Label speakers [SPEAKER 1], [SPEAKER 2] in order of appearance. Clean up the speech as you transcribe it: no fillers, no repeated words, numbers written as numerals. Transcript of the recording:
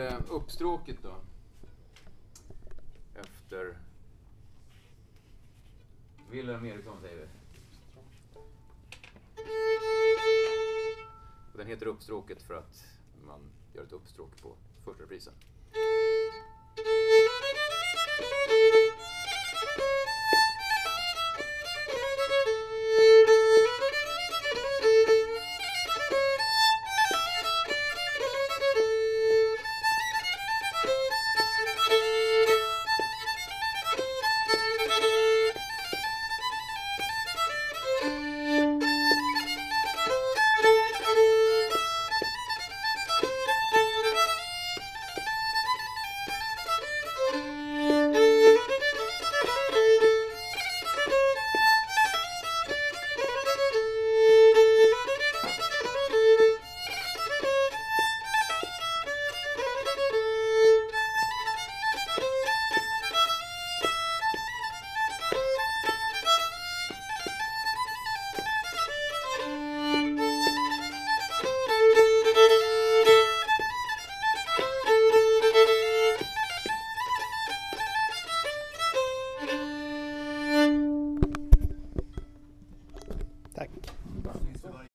[SPEAKER 1] uppstråket då. Efter Wilhelm Eriksson säger vi. Och den heter uppstråket för att man gör ett uppstråk på första reprisen.